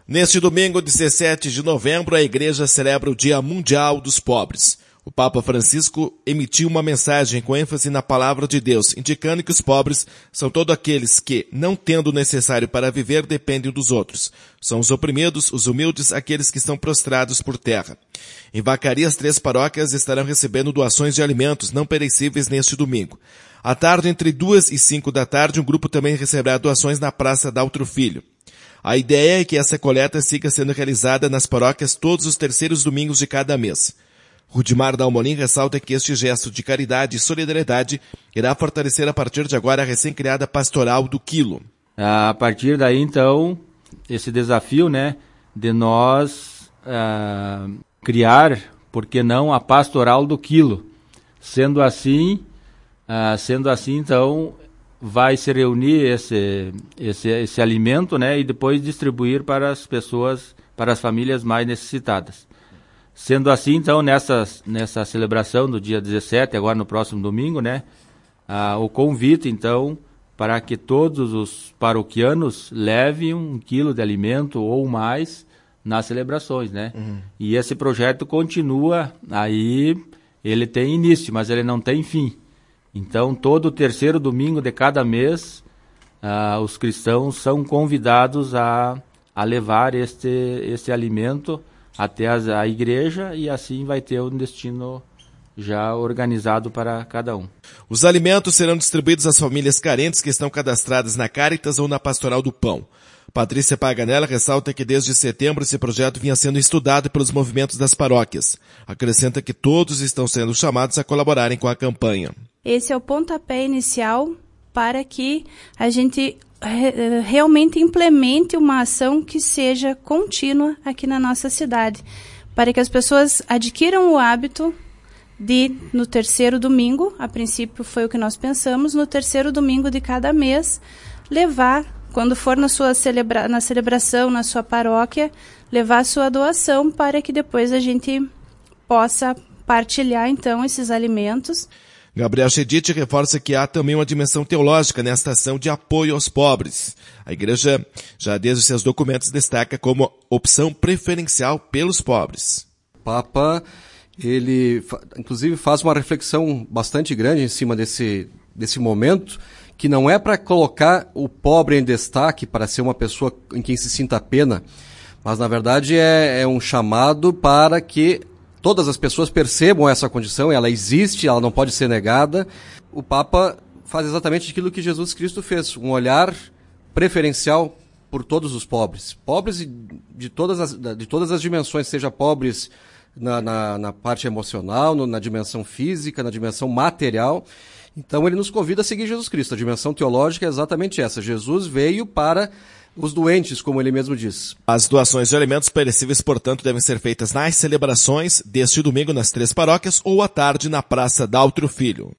Neste domingo, 17 de novembro, a Igreja celebra o Dia Mundial dos Pobres. O Papa Francisco emitiu uma mensagem com ênfase na palavra de Deus, indicando que os pobres são todos aqueles que, não tendo o necessário para viver, dependem dos outros. São os oprimidos, os humildes, aqueles que estão prostrados por terra. Em Vacaria, as 3 paróquias estarão recebendo doações de alimentos não perecíveis neste domingo. À tarde, entre 2 e 5 da tarde, um grupo também receberá doações na Praça Daltro Filho. A ideia é que essa coleta siga sendo realizada nas paróquias todos os terceiros domingos de cada mês. Rudimar Dalmolin ressalta que este gesto de caridade e solidariedade irá fortalecer a partir de agora a recém-criada Pastoral do Quilo. A partir daí, então, esse desafio, de nós criar, por que não, a Pastoral do Quilo. Sendo assim, então, vai se reunir esse alimento, e depois distribuir para as pessoas, para as famílias mais necessitadas. Sendo assim, então, nessa celebração do dia 17, agora no próximo domingo, o convite, então, para que todos os paroquianos levem 1 quilo de alimento ou mais nas celebrações, E esse projeto continua, aí ele tem início, mas ele não tem fim. Então, todo o terceiro domingo de cada mês, os cristãos são convidados a levar este alimento até a igreja, e assim vai ter um destino já organizado para cada um. Os alimentos serão distribuídos às famílias carentes que estão cadastradas na Caritas ou na Pastoral do Pão. Patrícia Paganella ressalta que desde setembro esse projeto vinha sendo estudado pelos movimentos das paróquias. Acrescenta que todos estão sendo chamados a colaborarem com a campanha. Esse é o pontapé inicial para que a gente realmente implemente uma ação que seja contínua aqui na nossa cidade, para que as pessoas adquiram o hábito de, no terceiro domingo, a princípio foi o que nós pensamos, no terceiro domingo de cada mês, levar, quando for na celebração, na sua paróquia, levar a sua doação para que depois a gente possa partilhar, então, esses alimentos. Gabriel Chedid reforça que há também uma dimensão teológica nesta ação de apoio aos pobres. A Igreja, já desde seus documentos, destaca como opção preferencial pelos pobres. O Papa, ele inclusive faz uma reflexão bastante grande em cima desse momento, que não é para colocar o pobre em destaque, para ser uma pessoa em quem se sinta pena, mas na verdade é um chamado para que todas as pessoas percebam essa condição, ela existe, ela não pode ser negada. O Papa faz exatamente aquilo que Jesus Cristo fez, um olhar preferencial por todos os pobres. Pobres de todas as dimensões, seja pobres na parte emocional, na dimensão física, na dimensão material. Então ele nos convida a seguir Jesus Cristo. A dimensão teológica é exatamente essa. Jesus veio para os doentes, como ele mesmo diz. As doações de alimentos perecíveis, portanto, devem ser feitas nas celebrações deste domingo nas 3 paróquias ou à tarde na Praça Daltro Filho.